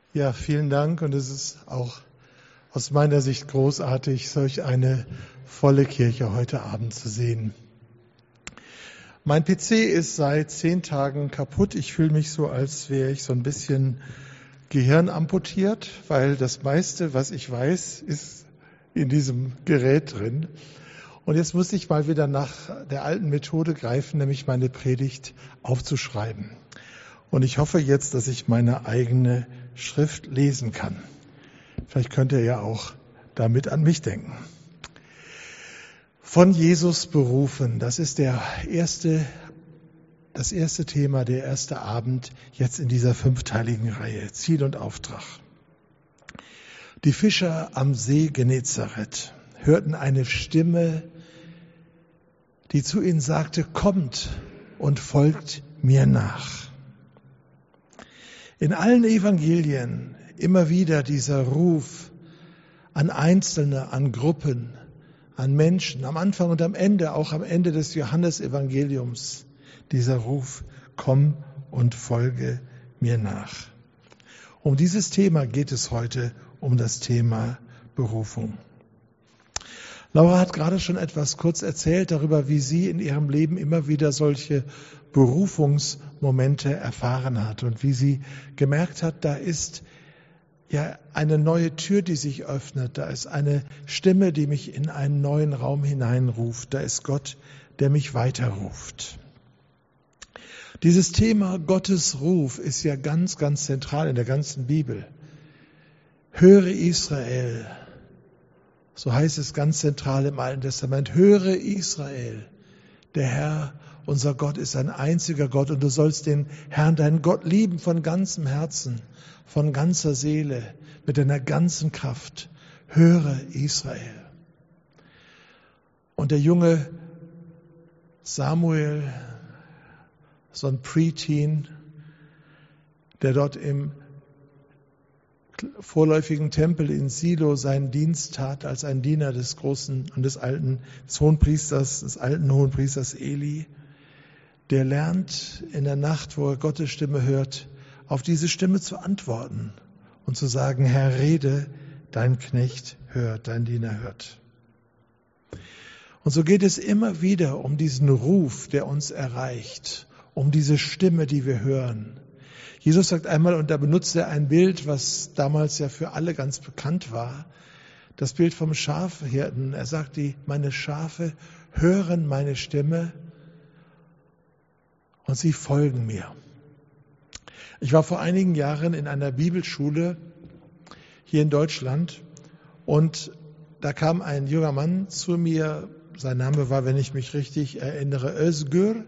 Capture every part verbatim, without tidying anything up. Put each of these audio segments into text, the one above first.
Ja, vielen Dank und es ist auch aus meiner Sicht großartig, solch eine volle Kirche heute Abend zu sehen. Mein P C ist seit zehn Tagen kaputt. Ich fühle mich so, als wäre ich so ein bisschen gehirnamputiert, weil das meiste, was ich weiß, ist in diesem Gerät drin. Und jetzt muss ich mal wieder nach der alten Methode greifen, nämlich meine Predigt aufzuschreiben. Und ich hoffe jetzt, dass ich meine eigene Schrift lesen kann. Vielleicht könnt ihr ja auch damit an mich denken. Von Jesus berufen, das ist der erste, das erste Thema, der erste Abend jetzt in dieser fünfteiligen Reihe, Ziel und Auftrag. Die Fischer am See Genezareth hörten eine Stimme, die zu ihnen sagte, kommt und folgt mir nach. In allen Evangelien immer wieder dieser Ruf an Einzelne, an Gruppen, an Menschen, am Anfang und am Ende, auch am Ende des Johannesevangeliums, dieser Ruf, komm und folge mir nach. Um dieses Thema geht es heute, um das Thema Berufung. Laura hat gerade schon etwas kurz erzählt darüber, wie sie in ihrem Leben immer wieder solche Berufungsmomente erfahren hat und wie sie gemerkt hat, da ist ja eine neue Tür, die sich öffnet, da ist eine Stimme, die mich in einen neuen Raum hineinruft, da ist Gott, der mich weiterruft. Dieses Thema Gottes Ruf ist ja ganz, ganz zentral in der ganzen Bibel. Höre Israel, so heißt es ganz zentral im Alten Testament, höre Israel, der Herr, unser Gott ist ein einziger Gott und du sollst den Herrn, deinen Gott lieben von ganzem Herzen, von ganzer Seele, mit deiner ganzen Kraft. Höre Israel. Und der junge Samuel, so ein Preteen, der dort im vorläufigen Tempel in Silo seinen Dienst tat als ein Diener des großen und des alten des Hohenpriesters, des alten Hohenpriesters Eli, der lernt in der Nacht, wo er Gottes Stimme hört, auf diese Stimme zu antworten und zu sagen, Herr, rede, dein Knecht hört, dein Diener hört. Und so geht es immer wieder um diesen Ruf, der uns erreicht, um diese Stimme, die wir hören. Jesus sagt einmal, und da benutzt er ein Bild, was damals ja für alle ganz bekannt war, das Bild vom Schafhirten. Er sagt, die, meine Schafe hören meine Stimme und sie folgen mir. Ich war vor einigen Jahren in einer Bibelschule hier in Deutschland und da kam ein junger Mann zu mir, sein Name war, wenn ich mich richtig erinnere, Özgür,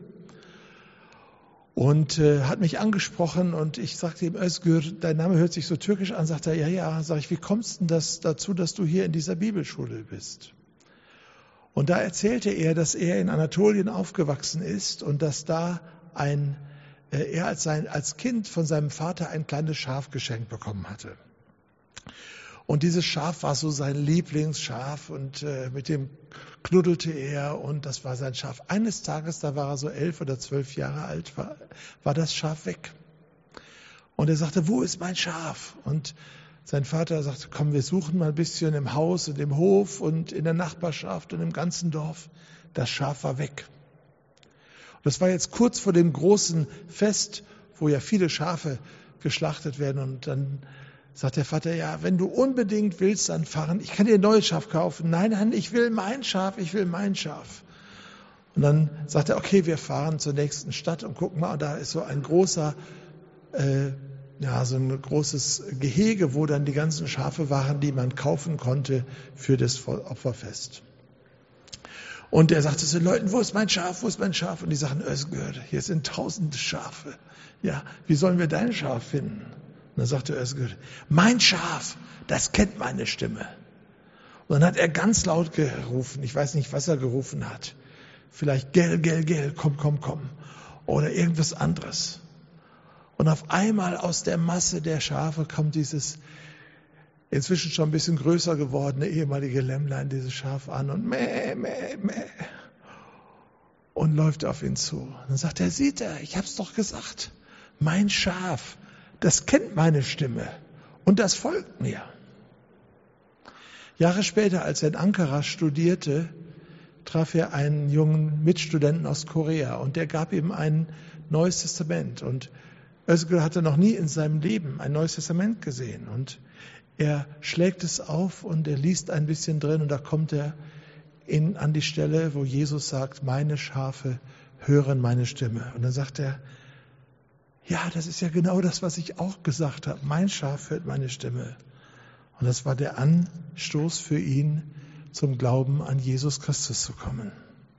und äh, hat mich angesprochen und ich sagte ihm, Özgür, dein Name hört sich so türkisch an, sagt er, ja, ja, sag ich, wie kommst denn das dazu, dass du hier in dieser Bibelschule bist? Und da erzählte er, dass er in Anatolien aufgewachsen ist und dass da ein, äh, er als, sein, als Kind von seinem Vater ein kleines Schaf geschenkt bekommen hatte. Und dieses Schaf war so sein Lieblingsschaf und äh, mit dem knuddelte er und das war sein Schaf. Eines Tages, da war er so elf oder zwölf Jahre alt, war, war das Schaf weg. Und er sagte, wo ist mein Schaf? Und sein Vater sagte, komm, wir suchen mal ein bisschen im Haus und im Hof und in der Nachbarschaft und im ganzen Dorf. Das Schaf war weg. Und das war jetzt kurz vor dem großen Fest, wo ja viele Schafe geschlachtet werden und dann sagt der Vater, ja, wenn du unbedingt willst, dann fahren. Ich kann dir ein neues Schaf kaufen. Nein, nein, ich will mein Schaf, ich will mein Schaf. Und dann sagt er, okay, wir fahren zur nächsten Stadt und gucken mal, und da ist so ein großer, äh, ja, so ein großes Gehege, wo dann die ganzen Schafe waren, die man kaufen konnte für das Opferfest. Und er sagte zu den Leuten, wo ist mein Schaf, wo ist mein Schaf? Und die sagten, Özgür, hier sind tausende Schafe. Ja, wie sollen wir dein Schaf finden? Und dann sagte Özgür, mein Schaf, das kennt meine Stimme. Und dann hat er ganz laut gerufen, ich weiß nicht, was er gerufen hat. Vielleicht gell, gell, gell, komm, komm, komm. Oder irgendwas anderes. Und auf einmal aus der Masse der Schafe kommt dieses inzwischen schon ein bisschen größer gewordene ehemalige Lämmlein, dieses Schaf an und mäh, mäh, mäh. Und läuft auf ihn zu. Und dann sagt er, sieht er, ich hab's doch gesagt. Mein Schaf, das kennt meine Stimme Und das folgt mir. Jahre später, als er in Ankara studierte, traf er einen jungen Mitstudenten aus Korea und der gab ihm ein Neues Testament. Und Özgür hatte noch nie in seinem Leben ein Neues Testament gesehen. Und er schlägt es auf und er liest ein bisschen drin und da kommt er in, an die Stelle, wo Jesus sagt, meine Schafe hören meine Stimme. Und dann sagt er, ja, das ist ja genau das, was ich auch gesagt habe. Mein Schaf hört meine Stimme. Und das war der Anstoß für ihn, zum Glauben an Jesus Christus zu kommen.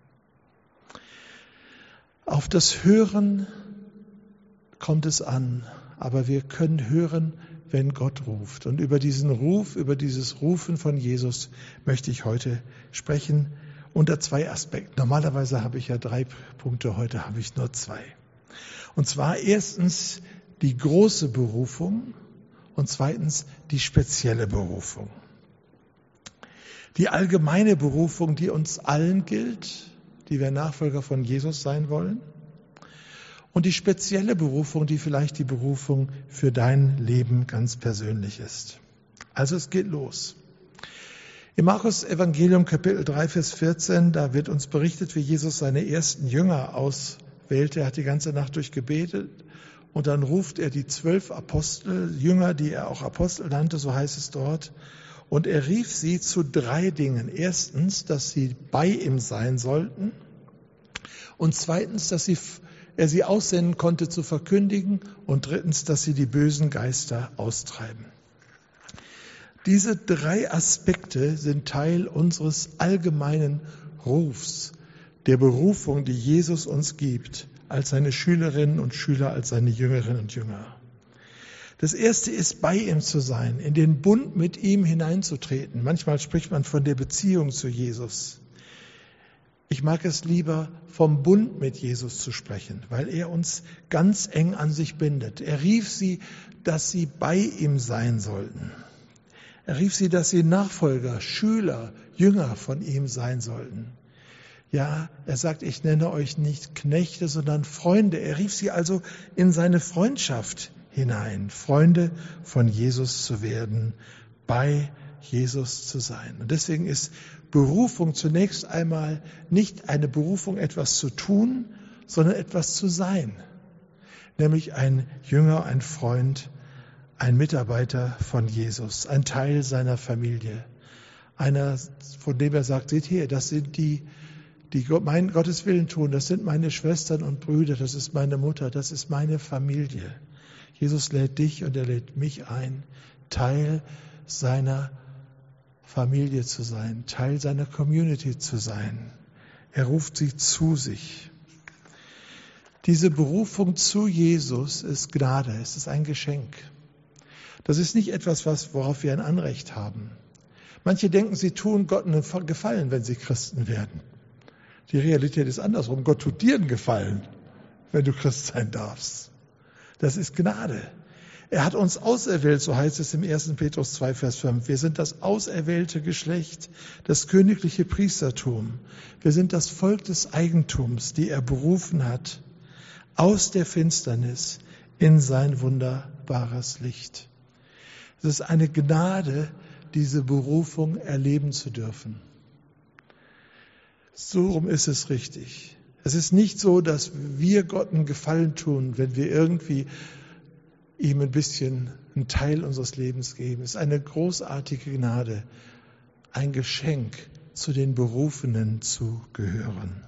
Auf das Hören kommt es an, aber wir können hören, wenn Gott ruft. Und über diesen Ruf, über dieses Rufen von Jesus möchte ich heute sprechen unter zwei Aspekten. Normalerweise habe ich ja drei Punkte, heute habe ich nur zwei. Und zwar erstens die große Berufung und zweitens die spezielle Berufung. Die allgemeine Berufung, die uns allen gilt, die wir Nachfolger von Jesus sein wollen. Und die spezielle Berufung, die vielleicht die Berufung für dein Leben ganz persönlich ist. Also es geht los. Im Markus Evangelium Kapitel drei, Vers vierzehn, da wird uns berichtet, wie Jesus seine ersten Jünger auswählte. Er hat die ganze Nacht durch gebetet und dann ruft er die zwölf Apostel, Jünger, die er auch Apostel nannte, so heißt es dort. Und er rief sie zu drei Dingen. Erstens, dass sie bei ihm sein sollten. Und zweitens, dass sie, er sie aussenden konnte zu verkündigen. Und drittens, dass sie die bösen Geister austreiben. Diese drei Aspekte sind Teil unseres allgemeinen Rufs, der Berufung, die Jesus uns gibt, als seine Schülerinnen und Schüler, als seine Jüngerinnen und Jünger. Das erste ist, bei ihm zu sein, in den Bund mit ihm hineinzutreten. Manchmal spricht man von der Beziehung zu Jesus. Ich mag es lieber, vom Bund mit Jesus zu sprechen, weil er uns ganz eng an sich bindet. Er rief sie, dass sie bei ihm sein sollten. Er rief sie, dass sie Nachfolger, Schüler, Jünger von ihm sein sollten. Ja, er sagt, ich nenne euch nicht Knechte, sondern Freunde. Er rief sie also in seine Freundschaft hinein, Freunde von Jesus zu werden, bei Jesus zu sein. Und deswegen ist Berufung zunächst einmal nicht eine Berufung, etwas zu tun, sondern etwas zu sein. Nämlich ein Jünger, ein Freund, ein Mitarbeiter von Jesus, ein Teil seiner Familie. Einer, von dem er sagt, seht hier, das sind die, die meinen Gottes Willen tun, das sind meine Schwestern und Brüder, das ist meine Mutter, das ist meine Familie. Jesus lädt dich und er lädt mich ein, Teil seiner Familie zu sein, Teil seiner Community zu sein. Er ruft sie zu sich. Diese Berufung zu Jesus ist Gnade, es ist ein Geschenk. Das ist nicht etwas, was, worauf wir ein Anrecht haben. Manche denken, sie tun Gott einen Gefallen, wenn sie Christen werden. Die Realität ist andersrum. Gott tut dir einen Gefallen, wenn du Christ sein darfst. Das ist Gnade. Er hat uns auserwählt, so heißt es im ersten Petrus zwei, Vers fünf. Wir sind das auserwählte Geschlecht, das königliche Priestertum. Wir sind das Volk des Eigentums, die er berufen hat, aus der Finsternis in sein wunderbares Licht. Es ist eine Gnade, diese Berufung erleben zu dürfen. So rum ist es richtig. Es ist nicht so, dass wir Gott einen Gefallen tun, wenn wir irgendwie ihm ein bisschen einen Teil unseres Lebens geben. Es ist eine großartige Gnade, ein Geschenk, zu den Berufenen zu gehören.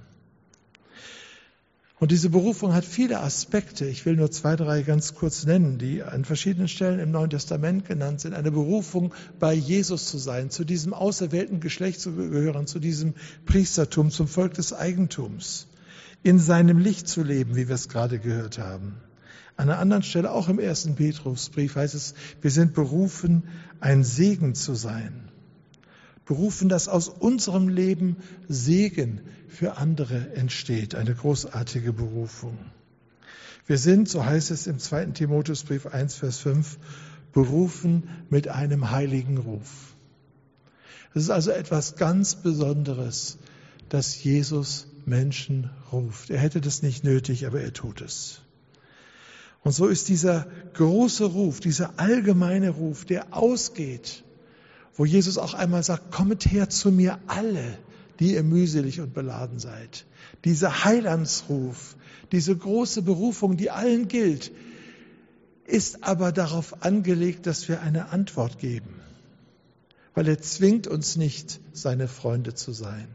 Und diese Berufung hat viele Aspekte. Ich will nur zwei, drei ganz kurz nennen, die an verschiedenen Stellen im Neuen Testament genannt sind. Eine Berufung, bei Jesus zu sein, zu diesem auserwählten Geschlecht zu gehören, zu diesem Priestertum, zum Volk des Eigentums, in seinem Licht zu leben, wie wir es gerade gehört haben. An einer anderen Stelle, auch im ersten Petrusbrief, heißt es, wir sind berufen, ein Segen zu sein. Berufen, dass aus unserem Leben Segen für andere entsteht. Eine großartige Berufung. Wir sind, so heißt es im zweiten Timotheusbrief eins, Vers fünf, berufen mit einem heiligen Ruf. Es ist also etwas ganz Besonderes, dass Jesus Menschen ruft. Er hätte das nicht nötig, aber er tut es. Und so ist dieser große Ruf, dieser allgemeine Ruf, der ausgeht, wo Jesus auch einmal sagt, kommet her zu mir alle, die ihr mühselig und beladen seid. Dieser Heilandsruf, diese große Berufung, die allen gilt, ist aber darauf angelegt, dass wir eine Antwort geben. Weil er zwingt uns nicht, seine Freunde zu sein.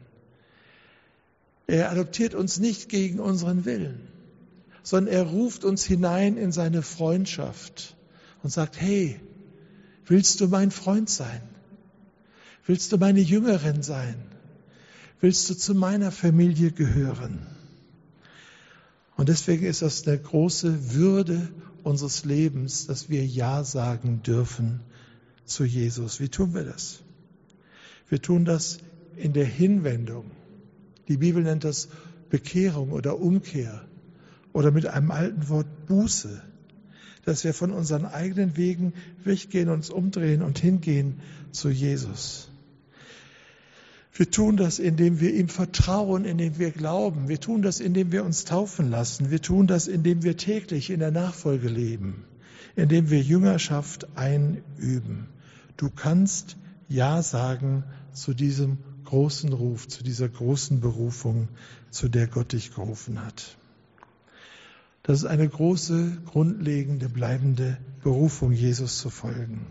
Er adoptiert uns nicht gegen unseren Willen, sondern er ruft uns hinein in seine Freundschaft und sagt, hey, willst du mein Freund sein? Willst du meine Jüngerin sein? Willst du zu meiner Familie gehören? Und deswegen ist das eine große Würde unseres Lebens, dass wir Ja sagen dürfen zu Jesus. Wie tun wir das? Wir tun das in der Hinwendung. Die Bibel nennt das Bekehrung oder Umkehr oder mit einem alten Wort Buße, dass wir von unseren eigenen Wegen weggehen, uns umdrehen und hingehen zu Jesus. Wir tun das, indem wir ihm vertrauen, indem wir glauben. Wir tun das, indem wir uns taufen lassen. Wir tun das, indem wir täglich in der Nachfolge leben, indem wir Jüngerschaft einüben. Du kannst Ja sagen zu diesem großen Ruf, zu dieser großen Berufung, zu der Gott dich gerufen hat. Das ist eine große, grundlegende, bleibende Berufung, Jesus zu folgen.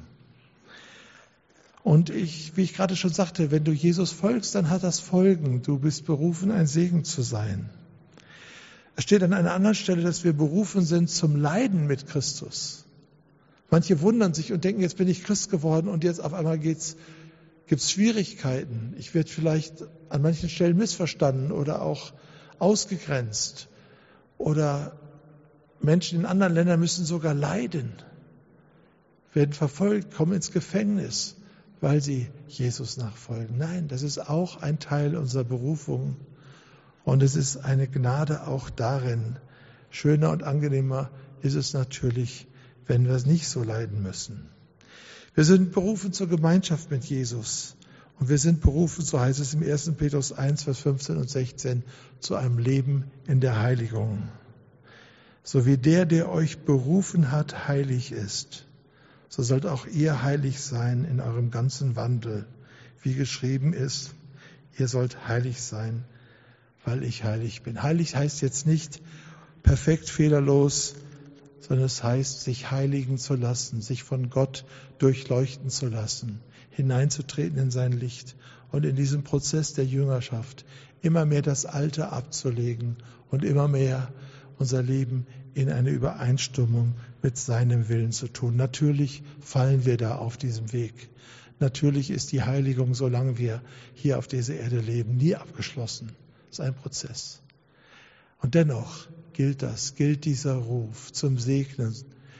Und ich, wie ich gerade schon sagte, wenn du Jesus folgst, dann hat das Folgen. Du bist berufen, ein Segen zu sein. Es steht an einer anderen Stelle, dass wir berufen sind zum Leiden mit Christus. Manche wundern sich und denken, jetzt bin ich Christ geworden und jetzt auf einmal geht's, gibt's Schwierigkeiten. Ich werde vielleicht an manchen Stellen missverstanden oder auch ausgegrenzt. Oder Menschen in anderen Ländern müssen sogar leiden, werden verfolgt, kommen ins Gefängnis, weil sie Jesus nachfolgen. Nein, das ist auch ein Teil unserer Berufung. Und es ist eine Gnade auch darin. Schöner und angenehmer ist es natürlich, wenn wir es nicht so leiden müssen. Wir sind berufen zur Gemeinschaft mit Jesus. Und wir sind berufen, so heißt es im ersten Petrus eins, Vers fünfzehn und sechzehn, zu einem Leben in der Heiligung. So wie der, der euch berufen hat, heilig ist, so sollt auch ihr heilig sein in eurem ganzen Wandel, wie geschrieben ist, ihr sollt heilig sein, weil ich heilig bin. Heilig heißt jetzt nicht perfekt, fehlerlos, sondern es heißt, sich heiligen zu lassen, sich von Gott durchleuchten zu lassen, hineinzutreten in sein Licht und in diesem Prozess der Jüngerschaft immer mehr das Alte abzulegen und immer mehr unser Leben in eine Übereinstimmung mit seinem Willen zu tun. Natürlich fallen wir da auf diesem Weg. Natürlich ist die Heiligung, solange wir hier auf dieser Erde leben, nie abgeschlossen. Es ist ein Prozess. Und dennoch gilt das, gilt dieser Ruf zum Segnen,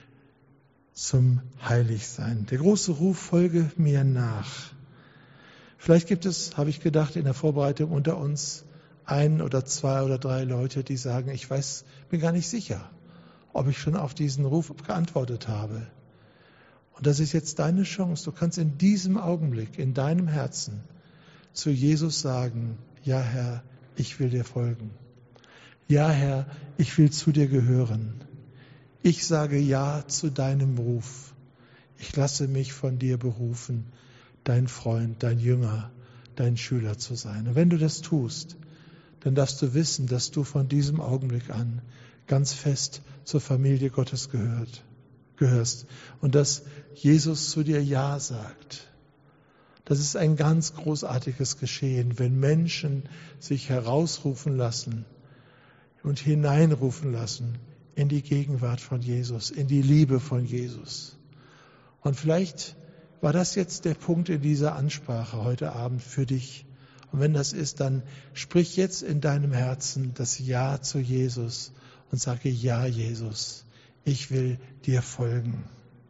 zum Heiligsein. Der große Ruf, folge mir nach. Vielleicht gibt es, habe ich gedacht, in der Vorbereitung unter uns ein oder zwei oder drei Leute, die sagen, ich weiß, bin gar nicht sicher, ob ich schon auf diesen Ruf geantwortet habe. Und das ist jetzt deine Chance. Du kannst in diesem Augenblick, in deinem Herzen, zu Jesus sagen, ja Herr, ich will dir folgen. Ja Herr, ich will zu dir gehören. Ich sage ja zu deinem Ruf. Ich lasse mich von dir berufen, dein Freund, dein Jünger, dein Schüler zu sein. Und wenn du das tust, dann darfst du wissen, dass du von diesem Augenblick an ganz fest zur Familie Gottes gehört, gehörst und dass Jesus zu dir Ja sagt. Das ist ein ganz großartiges Geschehen, wenn Menschen sich herausrufen lassen und hineinrufen lassen in die Gegenwart von Jesus, in die Liebe von Jesus. Und vielleicht war das jetzt der Punkt in dieser Ansprache heute Abend für dich. Und wenn das ist, dann sprich jetzt in deinem Herzen das Ja zu Jesus und sage, ja Jesus, ich will dir folgen.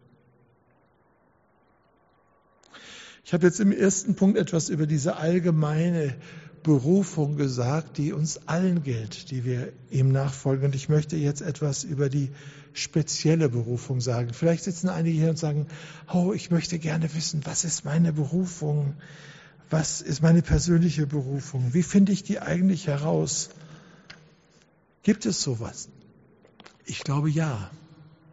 Ich habe jetzt im ersten Punkt etwas über diese allgemeine Berufung gesagt, die uns allen gilt, die wir ihm nachfolgen. Und ich möchte jetzt etwas über die spezielle Berufung sagen. Vielleicht sitzen einige hier und sagen, oh, ich möchte gerne wissen, was ist meine Berufung? Was ist meine persönliche Berufung? Wie finde ich die eigentlich heraus? Gibt es sowas? Ich glaube ja.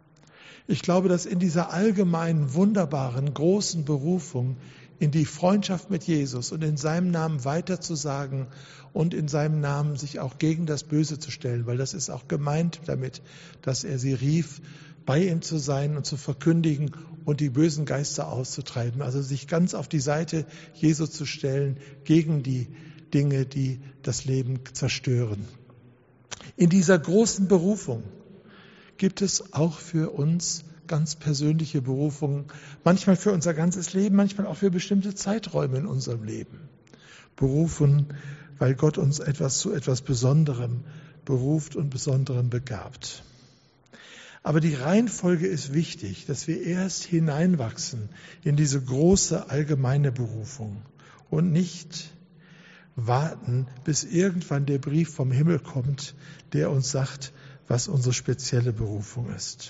Ich glaube, dass in dieser allgemeinen, wunderbaren, großen Berufung in die Freundschaft mit Jesus und in seinem Namen weiterzusagen und in seinem Namen sich auch gegen das Böse zu stellen, weil das ist auch gemeint damit, dass er sie rief, bei ihm zu sein und zu verkündigen und die bösen Geister auszutreiben. Also sich ganz auf die Seite Jesu zu stellen gegen die Dinge, die das Leben zerstören. In dieser großen Berufung gibt es auch für uns ganz persönliche Berufungen, manchmal für unser ganzes Leben, manchmal auch für bestimmte Zeiträume in unserem Leben. Berufen, weil Gott uns etwas zu etwas Besonderem beruft und Besonderem begabt. Aber die Reihenfolge ist wichtig, dass wir erst hineinwachsen in diese große allgemeine Berufung und nicht warten, bis irgendwann der Brief vom Himmel kommt, der uns sagt, was unsere spezielle Berufung ist.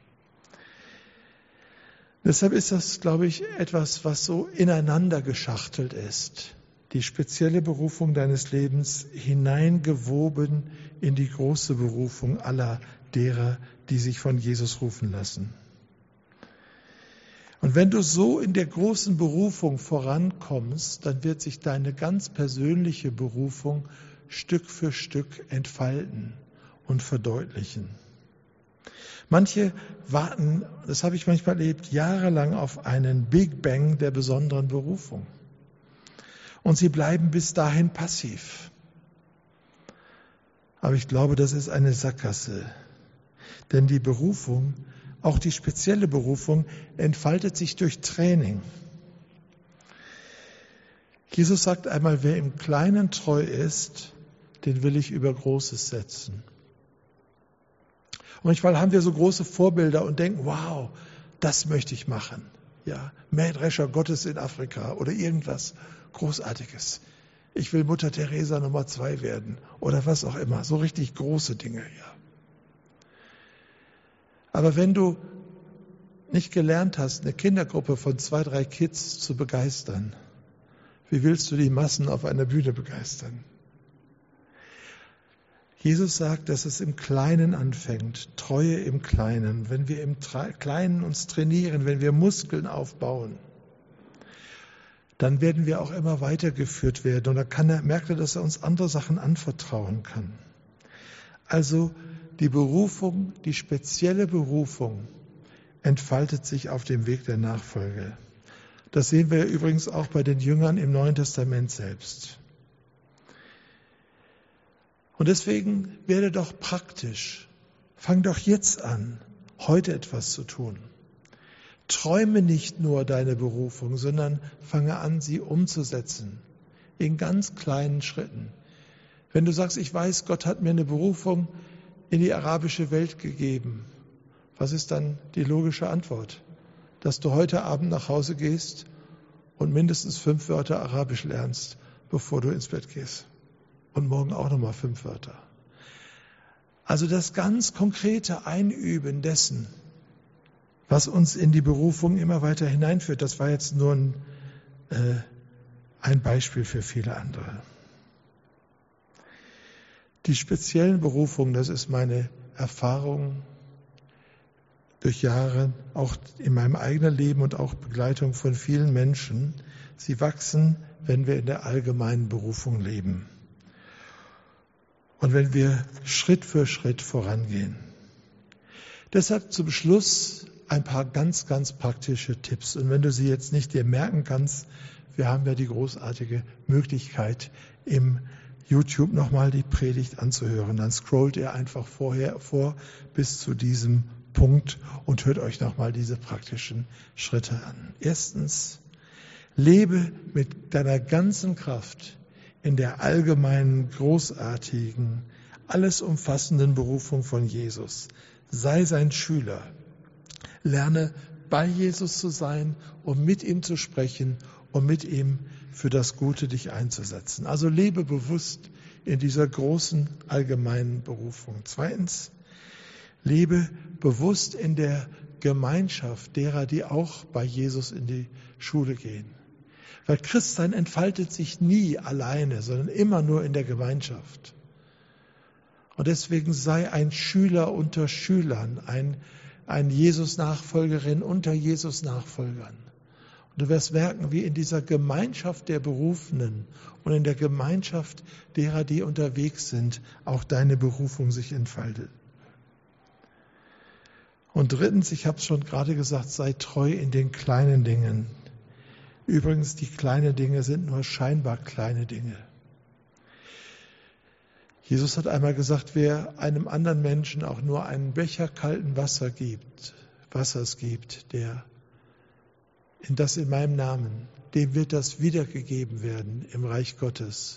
Deshalb ist das, glaube ich, etwas, was so ineinander geschachtelt ist. Die spezielle Berufung deines Lebens hineingewoben in die große Berufung aller derer, die sich von Jesus rufen lassen. Und wenn du so in der großen Berufung vorankommst, dann wird sich deine ganz persönliche Berufung Stück für Stück entfalten und verdeutlichen. Manche warten, das habe ich manchmal erlebt, jahrelang auf einen Big Bang der besonderen Berufung. Und sie bleiben bis dahin passiv. Aber ich glaube, das ist eine Sackgasse. Denn die Berufung, auch die spezielle Berufung, entfaltet sich durch Training. Jesus sagt einmal, wer im Kleinen treu ist, den will ich über Großes setzen. Und manchmal haben wir so große Vorbilder und denken, wow, das möchte ich machen. Ja, Mähdrescher Gottes in Afrika oder irgendwas Großartiges. Ich will Mutter Teresa Nummer zwei werden oder was auch immer. So richtig große Dinge, ja. Aber wenn du nicht gelernt hast, eine Kindergruppe von zwei, drei Kids zu begeistern, wie willst du die Massen auf einer Bühne begeistern? Jesus sagt, dass es im Kleinen anfängt, Treue im Kleinen. Wenn wir im Kleinen uns trainieren, wenn wir Muskeln aufbauen, dann werden wir auch immer weitergeführt werden. Und dann kann er, merkt er, dass er uns andere Sachen anvertrauen kann. Also die Berufung, die spezielle Berufung entfaltet sich auf dem Weg der Nachfolge. Das sehen wir übrigens auch bei den Jüngern im Neuen Testament selbst. Und deswegen werde doch praktisch. Fang doch jetzt an, heute etwas zu tun. Träume nicht nur deine Berufung, sondern fange an, sie umzusetzen. In ganz kleinen Schritten. Wenn du sagst, ich weiß, Gott hat mir eine Berufung in die arabische Welt gegeben, was ist dann die logische Antwort? Dass du heute Abend nach Hause gehst und mindestens fünf Wörter Arabisch lernst, bevor du ins Bett gehst. Und morgen auch nochmal fünf Wörter. Also das ganz konkrete Einüben dessen, was uns in die Berufung immer weiter hineinführt, das war jetzt nur ein, äh, ein Beispiel für viele andere. Die speziellen Berufungen, das ist meine Erfahrung durch Jahre, auch in meinem eigenen Leben und auch Begleitung von vielen Menschen, sie wachsen, wenn wir in der allgemeinen Berufung leben. Und wenn wir Schritt für Schritt vorangehen. Deshalb zum Schluss ein paar ganz, ganz praktische Tipps. Und wenn du sie jetzt nicht dir merken kannst, wir haben ja die großartige Möglichkeit, im YouTube nochmal die Predigt anzuhören. Dann scrollt ihr einfach vorher vor bis zu diesem Punkt und hört euch nochmal diese praktischen Schritte an. Erstens, lebe mit deiner ganzen Kraft in der allgemeinen, großartigen, alles umfassenden Berufung von Jesus. Sei sein Schüler. Lerne bei Jesus zu sein, um mit ihm zu sprechen, um mit ihm für das Gute dich einzusetzen. Also lebe bewusst in dieser großen, allgemeinen Berufung. Zweitens, lebe bewusst in der Gemeinschaft derer, die auch bei Jesus in die Schule gehen. Weil Christsein entfaltet sich nie alleine, sondern immer nur in der Gemeinschaft. Und deswegen sei ein Schüler unter Schülern, ein eine Jesus-Nachfolgerin unter Jesus-Nachfolgern. Und du wirst merken, wie in dieser Gemeinschaft der Berufenen und in der Gemeinschaft derer, die unterwegs sind, auch deine Berufung sich entfaltet. Und drittens, ich habe es schon gerade gesagt, sei treu in den kleinen Dingen. Übrigens, die kleinen Dinge sind nur scheinbar kleine Dinge. Jesus hat einmal gesagt, wer einem anderen Menschen auch nur einen Becher kalten Wasser gibt, Wassers gibt, der in das in meinem Namen, dem wird das wiedergegeben werden im Reich Gottes.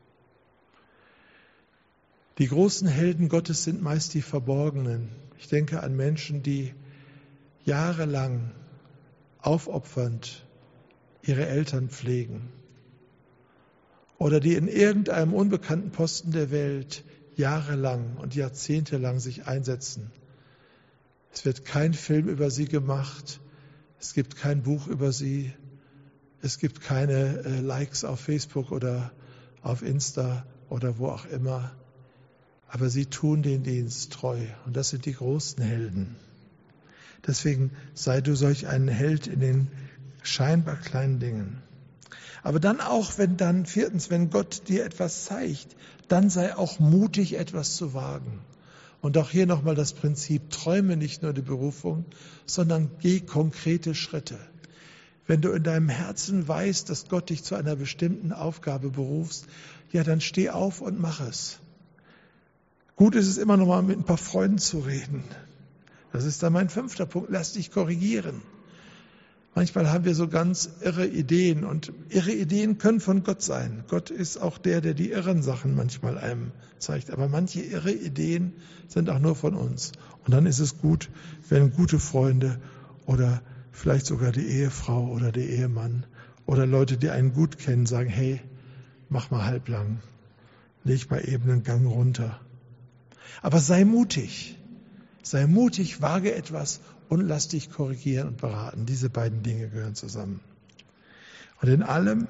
Die großen Helden Gottes sind meist die Verborgenen. Ich denke an Menschen, die jahrelang aufopfernd ihre Eltern pflegen oder die in irgendeinem unbekannten Posten der Welt jahrelang und jahrzehntelang sich einsetzen. Es wird kein Film über sie gemacht, es gibt kein Buch über sie, es gibt keine äh, Likes auf Facebook oder auf Insta oder wo auch immer, aber sie tun den Dienst treu und das sind die großen Helden. Deswegen sei du solch ein Held in den scheinbar kleinen Dingen. Aber dann auch, wenn dann, viertens, wenn Gott dir etwas zeigt, dann sei auch mutig, etwas zu wagen. Und auch hier nochmal das Prinzip, träume nicht nur die Berufung, sondern geh konkrete Schritte. Wenn du in deinem Herzen weißt, dass Gott dich zu einer bestimmten Aufgabe berufst, ja, dann steh auf und mach es. Gut ist es immer noch mal mit ein paar Freunden zu reden. Das ist dann mein fünfter Punkt, lass dich korrigieren. Manchmal haben wir so ganz irre Ideen und irre Ideen können von Gott sein. Gott ist auch der, der die irren Sachen manchmal einem zeigt. Aber manche irre Ideen sind auch nur von uns. Und dann ist es gut, wenn gute Freunde oder vielleicht sogar die Ehefrau oder der Ehemann oder Leute, die einen gut kennen, sagen, hey, mach mal halblang, leg mal eben einen Gang runter. Aber sei mutig, sei mutig, wage etwas und lass dich korrigieren und beraten. Diese beiden Dinge gehören zusammen. Und in allem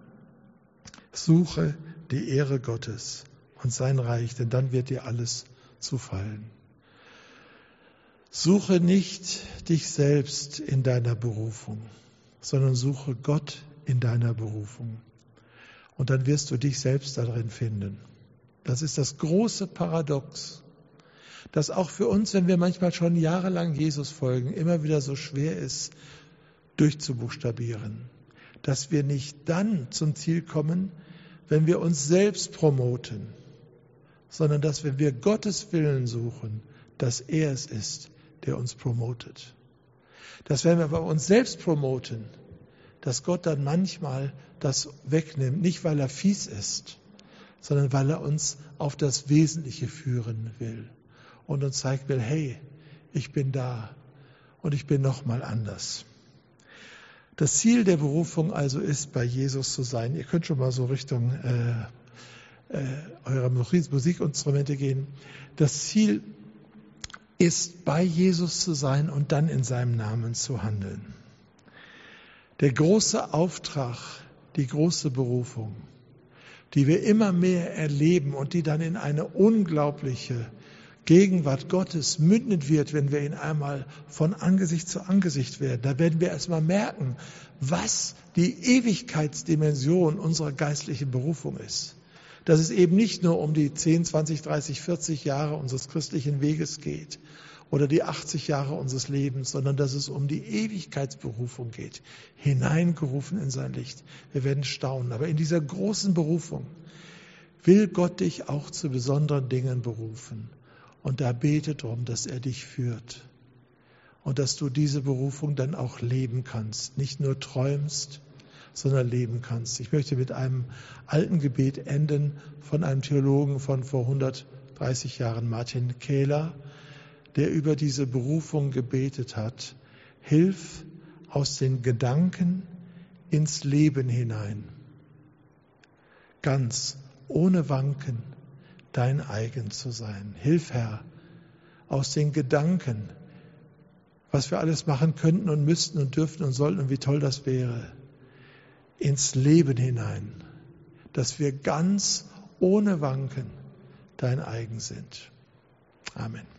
suche die Ehre Gottes und sein Reich, denn dann wird dir alles zufallen. Suche nicht dich selbst in deiner Berufung, sondern suche Gott in deiner Berufung. Und dann wirst du dich selbst darin finden. Das ist das große Paradox, das auch für uns, wenn wir manchmal schon jahrelang Jesus folgen, immer wieder so schwer ist, durchzubuchstabieren. Dass wir nicht dann zum Ziel kommen, wenn wir uns selbst promoten, sondern dass, wenn wir Gottes Willen suchen, dass er es ist, der uns promotet. Dass, wenn wir bei uns selbst promoten, dass Gott dann manchmal das wegnimmt, nicht weil er fies ist, sondern weil er uns auf das Wesentliche führen will und uns zeigt will, hey, ich bin da und ich bin nochmal anders. Das Ziel der Berufung also ist, bei Jesus zu sein. Ihr könnt schon mal so Richtung äh, äh, eurer Musikinstrumente gehen. Das Ziel ist, bei Jesus zu sein und dann in seinem Namen zu handeln. Der große Auftrag, die große Berufung, die wir immer mehr erleben und die dann in eine unglaubliche Gegenwart Gottes münden wird, wenn wir ihn einmal von Angesicht zu Angesicht werden. Da werden wir erstmal merken, was die Ewigkeitsdimension unserer geistlichen Berufung ist. Dass es eben nicht nur um die zehn, zwanzig, dreißig, vierzig Jahre unseres christlichen Weges geht oder die achtzig Jahre unseres Lebens, sondern dass es um die Ewigkeitsberufung geht, hineingerufen in sein Licht. Wir werden staunen. Aber in dieser großen Berufung will Gott dich auch zu besonderen Dingen berufen. Und da bete darum, dass er dich führt und dass du diese Berufung dann auch leben kannst. Nicht nur träumst, sondern leben kannst. Ich möchte mit einem alten Gebet enden von einem Theologen von vor hundertdreißig Jahren, Martin Kähler, der über diese Berufung gebetet hat. Hilf aus den Gedanken ins Leben hinein. Ganz, ohne Wanken, dein eigen zu sein. Hilf, Herr, aus den Gedanken, was wir alles machen könnten und müssten und dürften und sollten und wie toll das wäre, ins Leben hinein, dass wir ganz ohne Wanken dein eigen sind. Amen.